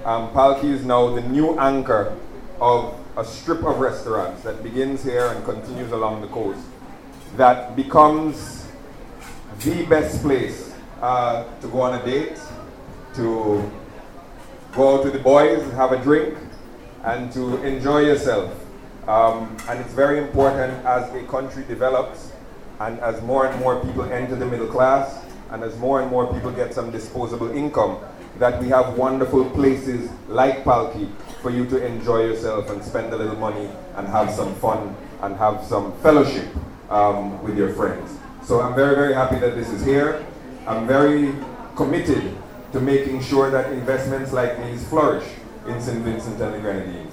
Palki is now the new anchor of a strip of restaurants that begins here and continues along the coast, that becomes the best place to go on a date, to go out with the boys, have a drink, and to enjoy yourself. And it's very important as a country develops and as more and more people enter the middle class and as more and more people get some disposable income, that we have wonderful places like Palki for you to enjoy yourself and spend a little money and have some fun and have some fellowship with your friends. So I'm very, very happy that this is here. I'm very committed to making sure that investments like these flourish in St. Vincent and the Grenadines.